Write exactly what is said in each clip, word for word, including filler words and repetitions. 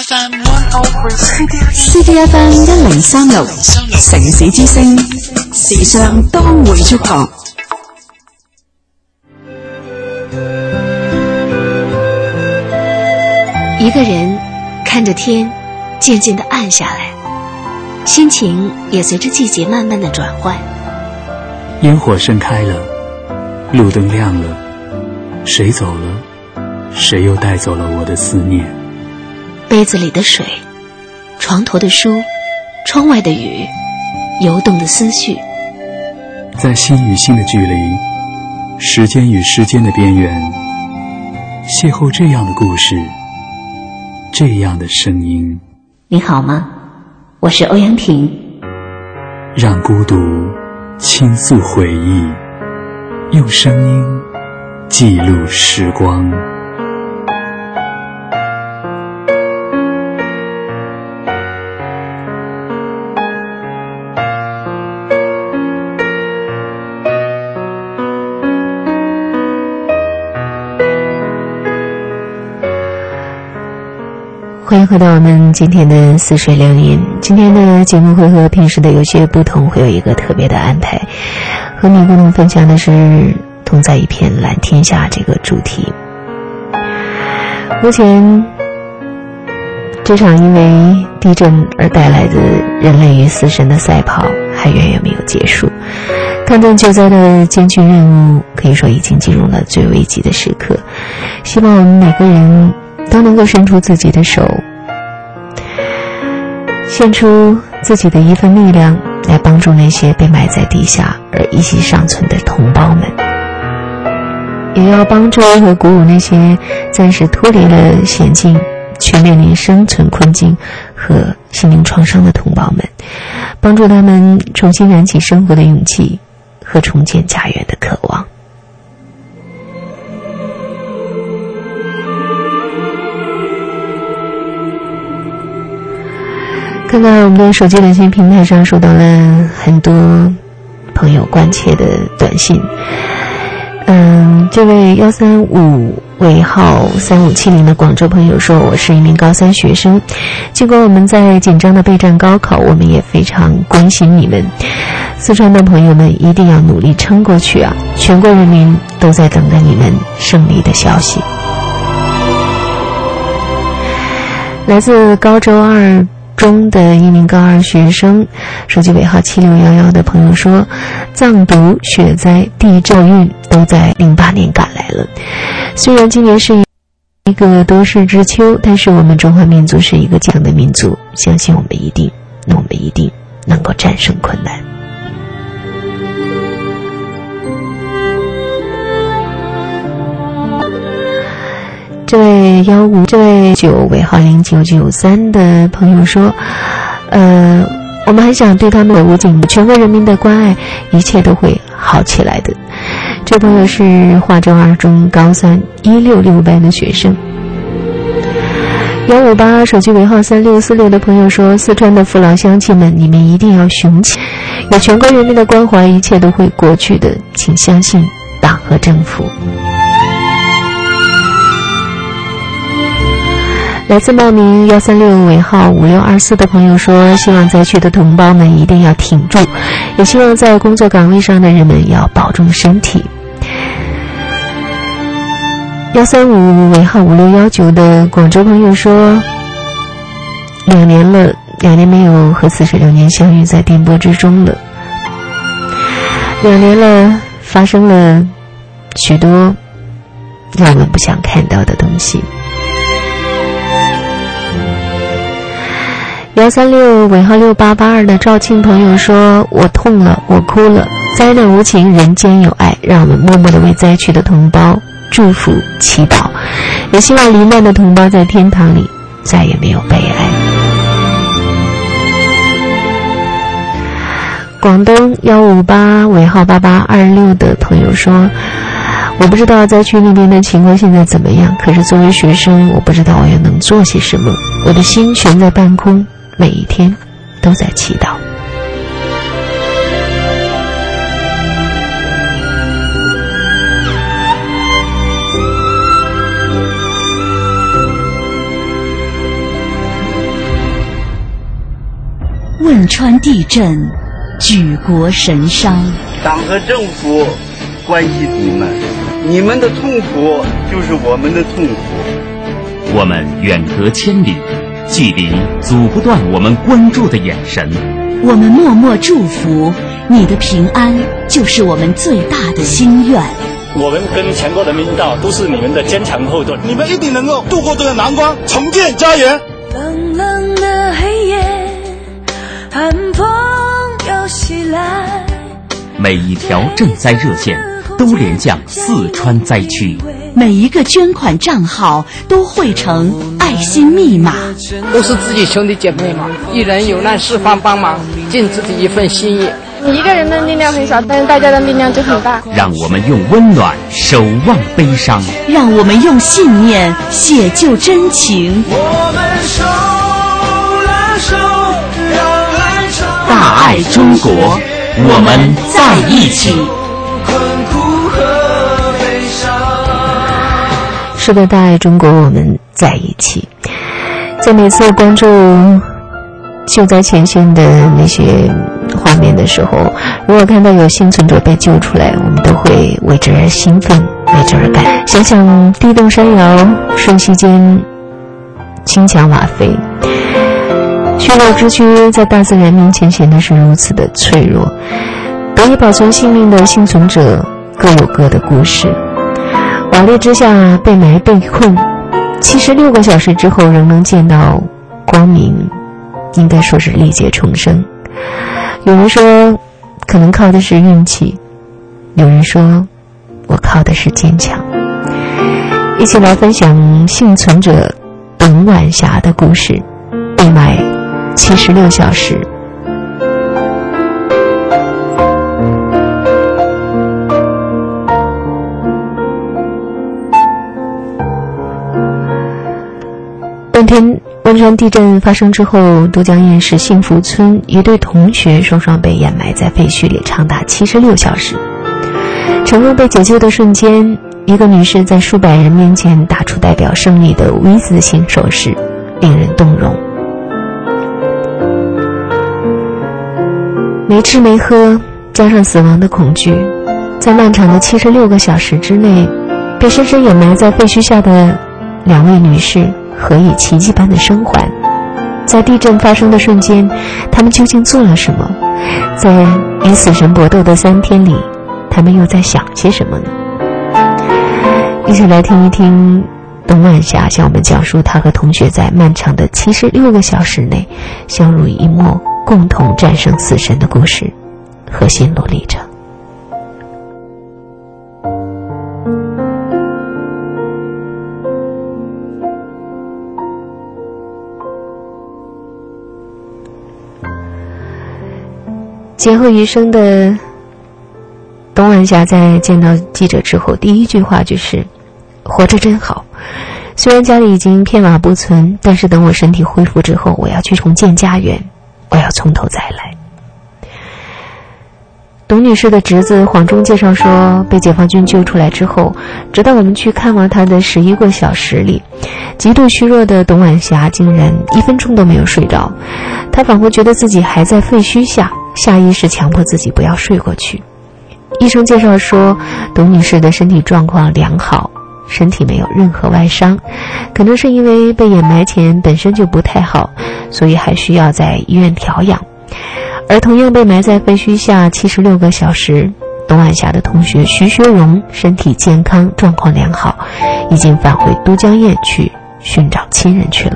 F M one oh three C D F M 一零三六城市之聲，時尚當會觸覺。 一個人看着天漸漸地暗下來，心情也隨着季節慢慢地轉換。 煙火盛開了，路燈亮了，誰走了？誰又帶走了我的思念？ 杯子裡的水，床頭的書，窗外的雨，游動的思緒， 在心與心的距離，時間與時間的邊緣，邂逅這樣的故事，這樣的聲音。 你好嗎？我是歐陽婷。 讓孤獨傾訴回憶，用聲音記錄時光。 欢迎回到我们今天的似水流年。今天的节目会和平时的有些不同，会有一个特别的安排，和你共同分享的是同在一片蓝天下这个主题。目前这场因为地震而带来的人类与死神的赛跑还远远没有结束，抗震救灾的艰巨任务可以说已经进入了最危急的时刻。希望我们每个人都能够伸出自己的手，献出自己的一份力量，来帮助那些被埋在地下而一息尚存的同胞们，也要帮助和鼓舞那些暂时脱离了险境却面临生存困境和心灵创伤的同胞们，帮助他们重新燃起生活的勇气和重建家园的渴望。看看我们的手机短信平台上收到了很多朋友关切的短信。嗯，这位幺三五尾号三五七零的广州朋友说，我是一名高三学生，尽管我们在紧张的备战高考，我们也非常关心你们。四川的朋友们一定要努力撑过去啊！全国人民都在等着你们胜利的消息。来自高州二中的一名高二学生，手机尾号七六一一的朋友说，藏毒、雪灾、地震、运都在零八年赶来了。虽然今年是一个多事之秋，但是我们中华民族是一个坚强的民族，相信我们一定，我们一定能够战胜困难。这位幺五这位九尾号零九九三的朋友说，呃，我们还想对他们的武警全国人民的关爱，一切都会好起来的。这朋友是华州二中高三一六六班的学生。幺五八手机尾号三六四六的朋友说，四川的父老乡亲们，你们一定要雄起，有全国人民的关怀，一切都会过去的，请相信党和政府。来自茂名幺三六尾号五六二四的朋友说，希望灾区的同胞们一定要挺住，也希望在工作岗位上的人们要保重身体。幺三五尾号五六一九的广州朋友说，两年了，两年没有和似水流年相遇在电波之中了。两年了，发生了许多让我们不想看到的东西。幺三六尾号六八八二的赵庆朋友说，我痛了，我哭了，灾难无情，人间有爱，让我们默默地为灾区的同胞祝福祈祷，也希望罹难的同胞在天堂里再也没有悲哀。广东幺五八尾号八八二六的朋友说，我不知道灾区那边的情况现在怎么样，可是作为学生，我不知道我又能做些什么，我的心悬在半空，每一天都在祈祷。 汶川地震，举国神伤。 党和政府关心你们，你们的痛苦就是我们的痛苦。 我们远隔千里，距离阻不断我们关注的眼神。 我们默默祝福你的平安，就是我们最大的心愿。 我们跟全国人民道都是你们的坚强后盾， 你们一定能够度过这个难关，重建家园。 冷冷的黑夜，寒风又袭来， 每一条赈灾热线都连向四川灾区， 每一个捐款账号都汇成爱心密码。 都是自己兄弟姐妹嘛，一人有难四方帮忙，尽自己一份心意。 你一个人的力量很小，但是大家的力量就很大。 让我们用温暖守望悲伤， 让我们用信念写就真情。 我们手拉手，让爱长。 大爱中国，我们在一起。 困苦和悲伤。 是的，大爱中国，我们在一起。在每次关注救灾前线的那些画面的时候，如果看到有幸存者被救出来，我们都会为之而兴奋，为之而感。想想地动山摇，瞬息间轻墙瓦飞，虚弱之躯在大自然面前显得是如此的脆弱。得以保存性命的幸存者各有各的故事。瓦砾之下被埋被困，七十六个小时之后仍能见到光明，应该说是历劫重生。有人说可能靠的是运气，有人说我靠的是坚强。一起来分享幸存者董晚霞的故事，被埋七十六小时。当天汶川地震发生之后，都江堰市幸福村一对同学双双被掩埋在废墟里长达七十六小时。成功被解救的瞬间，一个女士在数百人面前打出代表胜利的 V 字形手势，令人动容。没吃没喝，加上死亡的恐惧，在漫长的七十六个小时之内，被深深掩埋在废墟下的两位女士何以奇迹般的生还？在地震发生的瞬间，他们究竟做了什么？在与死神搏斗的三天里，他们又在想些什么呢？一起来听一听董晚霞向我们讲述她和同学在漫长的七十六个小时内相濡以沫，共同战胜死神的故事和心路历程。劫后余生的董晚霞在见到记者之后，第一句话就是活着真好，虽然家里已经片瓦不存，但是等我身体恢复之后，我要去重建家园，我要从头再来。董女士的侄子黄忠介绍说，被解放军救出来之后，直到我们去看望她的十一个小时里，极度虚弱的董晚霞竟然一分钟都没有睡着，她仿佛觉得自己还在废墟下，下意识强迫自己不要睡过去。医生介绍说，董女士的身体状况良好，身体没有任何外伤，可能是因为被掩埋前本身就不太好，所以还需要在医院调养。而同样被埋在废墟下七十六个小时，董晚霞的同学徐学荣身体健康，状况良好，已经返回都江堰去寻找亲人去了。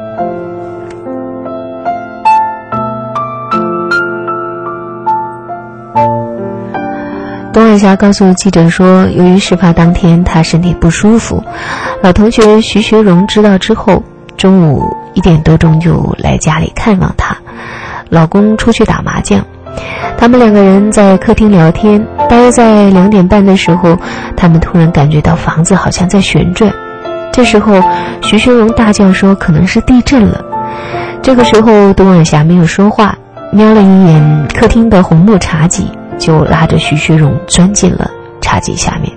董晚霞告诉记者说，由于事发当天她身体不舒服，老同学徐学荣知道之后，中午一点多钟就来家里看望她。老公出去打麻将，他们两个人在客厅聊天。大约在两点半的时候，他们突然感觉到房子好像在旋转。这时候徐学荣大叫说可能是地震了。这个时候董晚霞没有说话，瞄了一眼客厅的红木茶几，就拉着徐学荣钻进了茶几下面。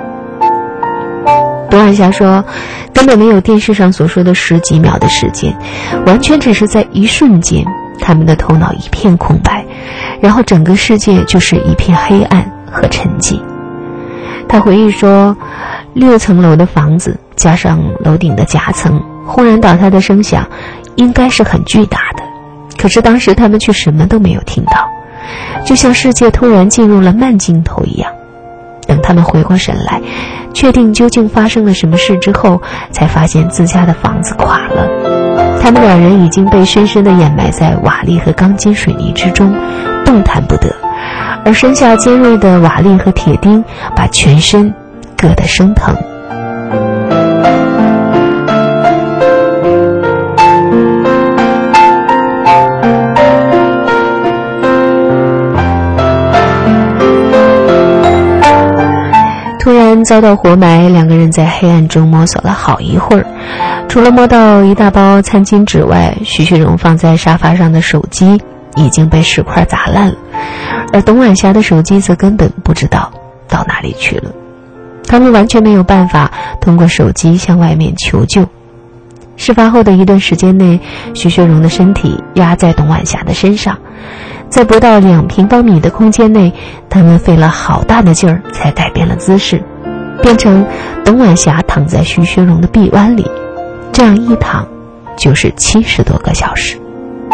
董晚霞说，根本没有电视上所说的十几秒的时间，完全只是在一瞬间， 他们的头脑一片空白，然后整个世界就是一片黑暗和沉寂。他回忆说，六层楼的房子加上楼顶的夹层，轰然倒塌的声响应该是很巨大的，可是当时他们却什么都没有听到，就像世界突然进入了慢镜头一样。等他们回过神来，确定究竟发生了什么事之后，才发现自家的房子垮了，他们两人已经被深深地掩埋在瓦砾和钢筋水泥之中，动弹不得，而身下尖锐的瓦砾和铁钉把全身硌得生疼。突然遭到活埋，两个人在黑暗中摸索了好一会儿，除了摸到一大包餐巾纸外，徐学荣放在沙发上的手机已经被石块砸烂了，而董晚霞的手机则根本不知道到哪里去了。他们完全没有办法通过手机向外面求救。事发后的一段时间内，徐学荣的身体压在董晚霞的身上，在不到两平方米的空间内，他们费了好大的劲儿才改变了姿势，变成董晚霞躺在徐学荣的臂弯里，这样一躺就是七十多个小时。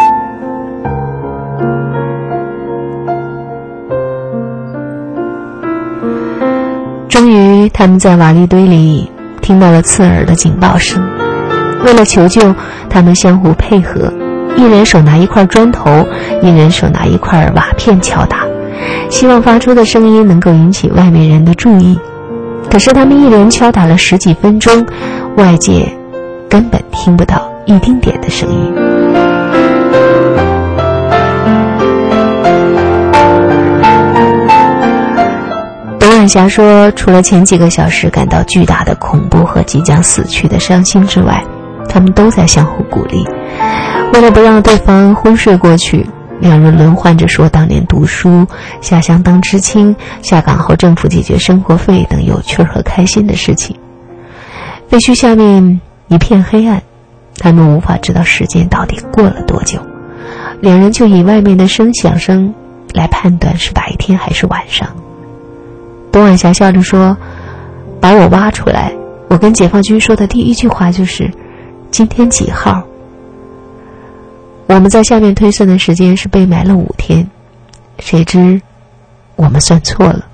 终于他们在瓦砾堆里听到了刺耳的警报声，为了求救，他们相互配合，一人手拿一块砖头，一人手拿一块瓦片敲打，希望发出的声音能够引起外面人的注意。可是他们一连敲打了十几分钟，外界根本听不到一丁点的声音。董晚霞说，除了前几个小时感到巨大的恐怖和即将死去的伤心之外，他们都在相互鼓励。为了不让对方昏睡过去，两人轮换着说当年读书、下乡当知青、下岗后政府解决生活费等有趣和开心的事情。废墟下面一片黑暗，他们无法知道时间到底过了多久，两人就以外面的声响声来判断是白天还是晚上。董晚霞笑着说，把我挖出来，我跟解放军说的第一句话就是今天几号。我们在下面推算的时间是被埋了五天，谁知我们算错了。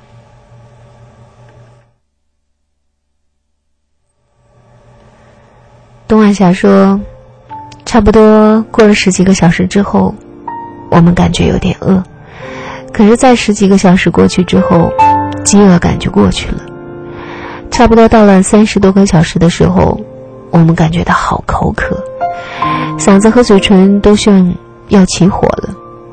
董晚霞说，差不多过了十几个小时之后，我们感觉有点饿，可是在十几个小时过去之后，饥饿感就过去了。差不多到了三十多个小时的时候，我们感觉到好口渴，嗓子和嘴唇都像要起火了，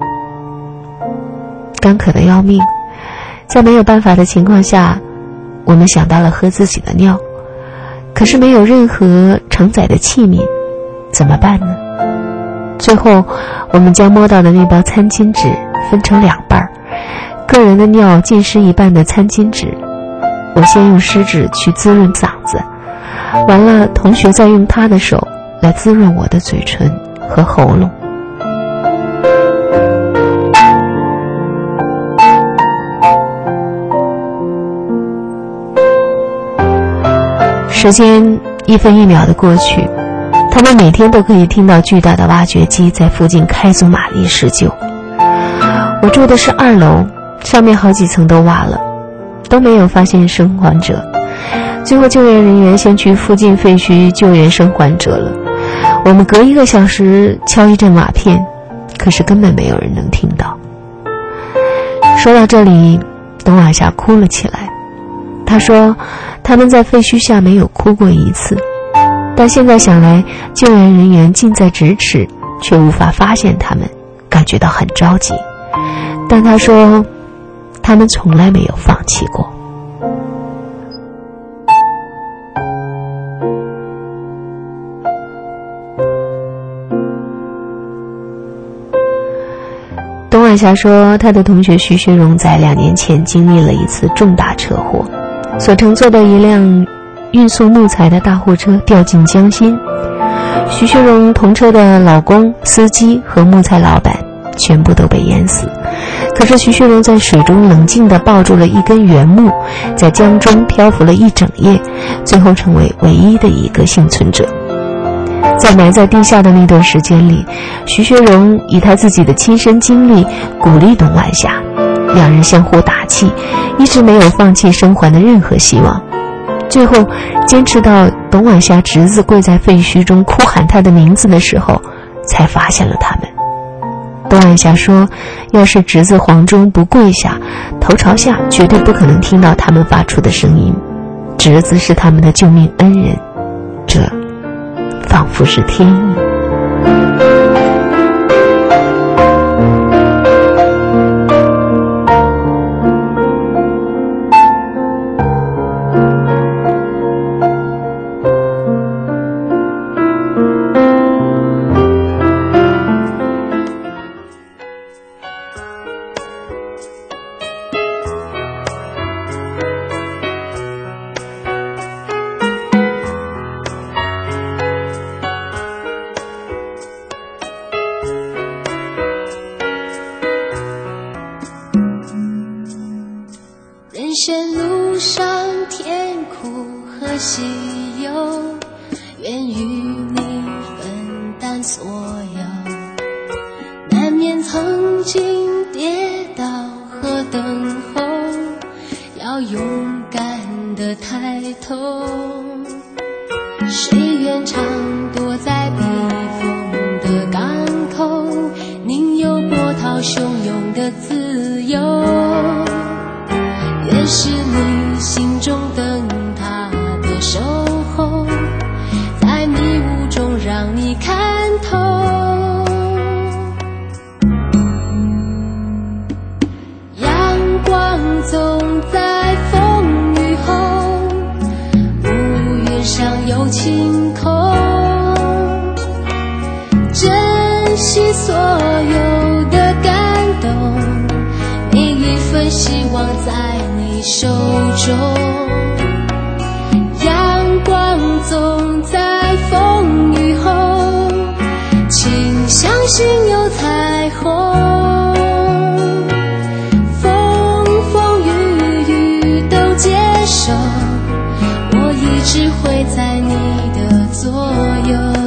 干渴的要命。在没有办法的情况下，我们想到了喝自己的尿，可是没有任何承载的器皿，怎么办呢？最后我们将摸到的那包餐巾纸分成两半，个人的尿浸湿一半的餐巾纸，我先用湿纸去滋润嗓子，完了同学再用他的手来滋润我的嘴唇和喉咙。时间一分一秒的过去，他们每天都可以听到巨大的挖掘机在附近开足马力施救。我住的是二楼，上面好几层都挖了，都没有发现生还者。最后救援人员先去附近废墟救援生还者了。我们隔一个小时敲一阵瓦片，可是根本没有人能听到。说到这里，董晚霞哭了起来。她说他们在废墟下没有哭过一次，但现在想来，救援人员近在咫尺，却无法发现他们，感觉到很着急。但她说他们从来没有放弃过。董晚霞说，她的同学徐学荣在两年前经历了一次重大车祸，所乘坐的一辆运送木材的大货车掉进江心。 徐学荣同车的老公、司机和木材老板全部都被淹死。可是徐学荣在水中冷静地抱住了一根原木，在江中漂浮了一整夜，最后成为唯一的一个幸存者。在埋在地下的那段时间里，徐学荣以他自己的亲身经历鼓励董晚霞，两人相互打气，一直没有放弃生还的任何希望。最后坚持到董晚霞侄子跪在废墟中哭喊他的名字的时候，才发现了他们。董晚霞说，要是侄子黄忠不跪下，头朝下，绝对不可能听到他们发出的声音。侄子是他们的救命恩人，这仿佛是天意。 人生路上甜苦和喜忧，愿与你分担所有。难免曾经跌倒和等候，要勇敢地抬头。谁愿常躲在避风的港口，宁有波涛汹涌的自由。愿是你心中灯塔的守候，在迷雾中让你看透。阳光总在风雨后，乌云上有晴空。珍惜所有的感动，每一份希望在手中。阳光总在风雨后，请相信有彩虹。风风雨雨都接受，我一直会在你的左右。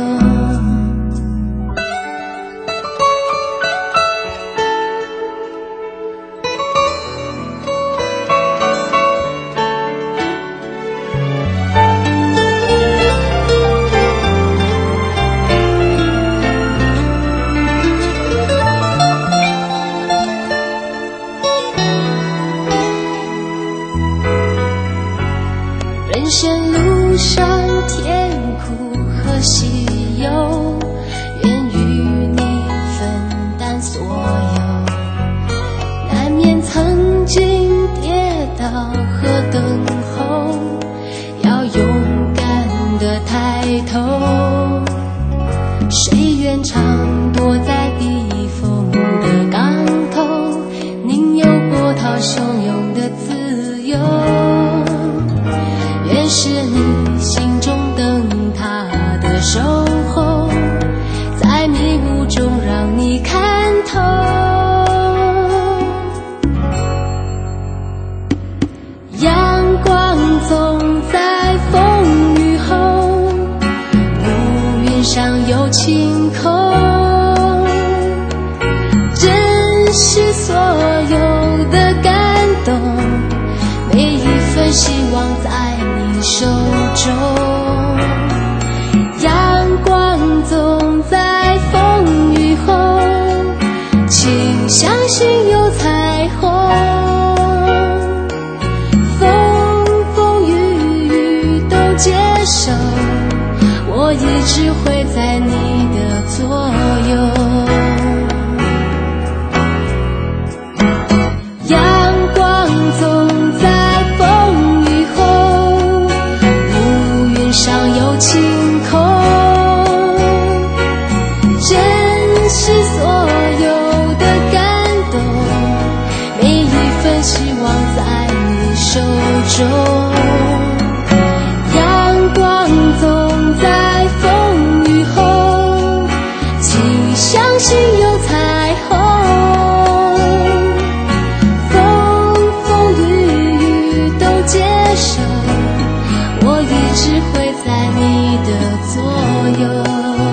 人生路上甜苦和喜忧，愿与你分担所有。难免曾经跌倒和等候，要勇敢地抬头。谁愿常躲在避风的港口，宁有波涛汹涌的自由。愿是你心中灯塔的守候，在迷雾中让你看透。阳光总在风雨后，乌云上有晴空。珍惜所有的感动，每一份希望在手中。阳光总在风雨后，请相信有彩虹。风风雨雨都接受，我一直会在你的左右。阳光总在风雨后，上有晴空。珍惜所有的感动，每一份希望在你手中。阳光总在风雨后， 星有彩虹，风风雨雨都接受，我一直会在你的左右。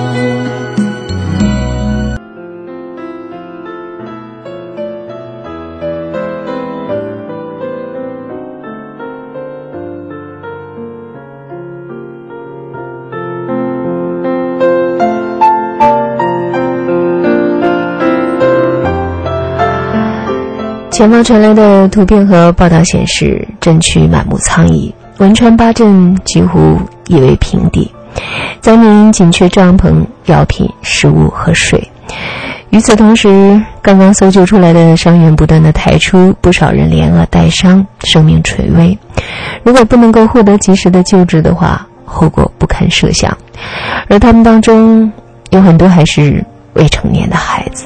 前方传来的图片和报道显示，镇区满目苍夷，汶川八镇几乎夷为平地，灾民紧缺帐篷、药品、食物和水。与此同时，刚刚搜救出来的伤员不断地抬出，不少人连饿带伤，生命垂危。如果不能够获得及时的救治的话，后果不堪设想。而他们当中有很多还是未成年的孩子。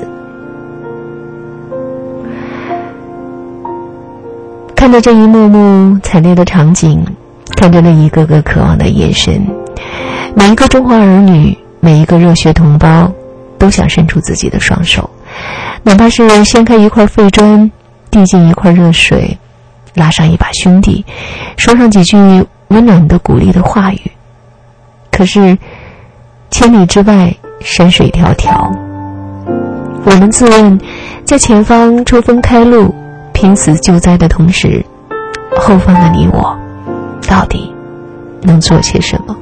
看着这一幕幕惨烈的场景，看着那一个个渴望的眼神，每一个中华儿女，每一个热血同胞都想伸出自己的双手，哪怕是掀开一块废砖，递进一块热水，拉上一把兄弟，说上几句温暖的鼓励的话语。可是千里之外山水迢迢，我们自问，在前方冲锋开路拼死救灾的同时，后方的你我到底能做些什么？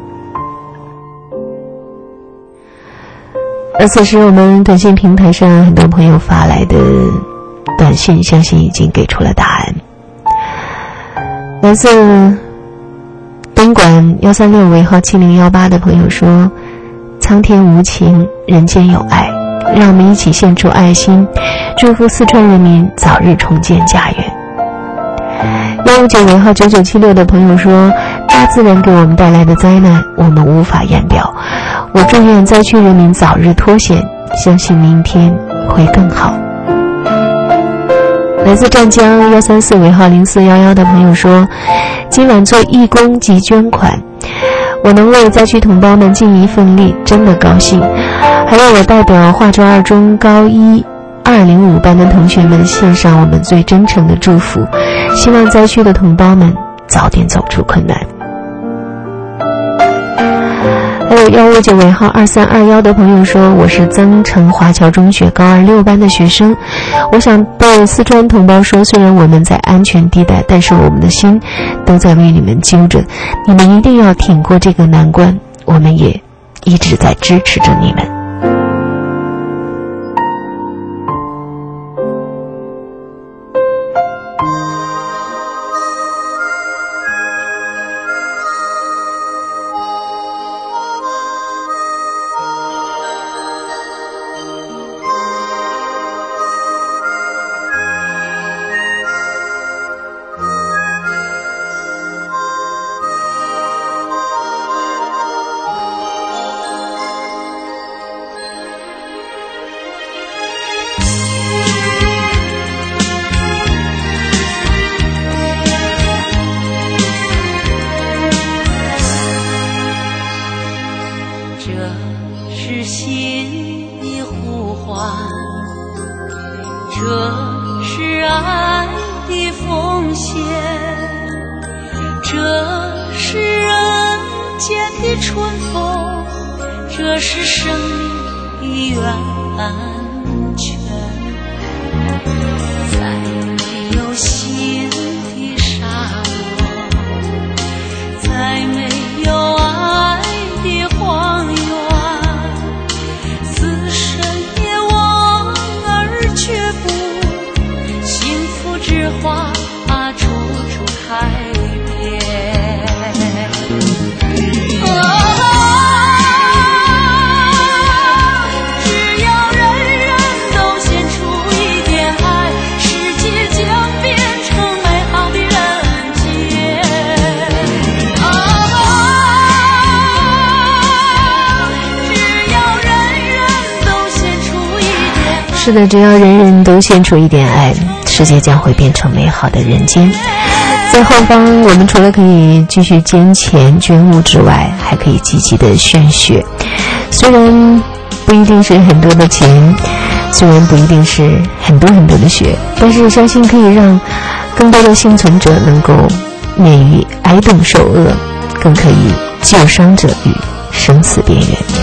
而此时我们短信平台上很多朋友发来的短信，相信已经给出了答案。来自东莞一三六尾号七零一八的朋友说，苍天无情，人间有爱，让我们一起献出爱心，祝福四川人民早日重建家园。幺五九尾号九九七六的朋友说，大自然给我们带来的灾难我们无法言表，我祝愿灾区人民早日脱险，相信明天会更好。来自湛江幺三四尾号零四幺幺的朋友说，今晚做义工及捐款，我能为灾区同胞们尽一份力，真的高兴。还有我代表化州二中高一二零五班的同学们献上我们最真诚的祝福，希望灾区的同胞们早点走出困难。还有幺五九尾号二三二幺的朋友说，我是增城华侨中学高二六班的学生，我想对四川同胞说，虽然我们在安全地带，但是我们的心都在为你们揪着，你们一定要挺过这个难关，我们也一直在支持着你们。是的，只要人人都献出一点爱，世界将会变成美好的人间。在后方，我们除了可以继续捐钱捐物之外，还可以积极的献血。虽然不一定是很多的钱，虽然不一定是很多很多的血，但是相信可以让更多的幸存者能够免于挨冻受饿，更可以救伤者于生死边缘。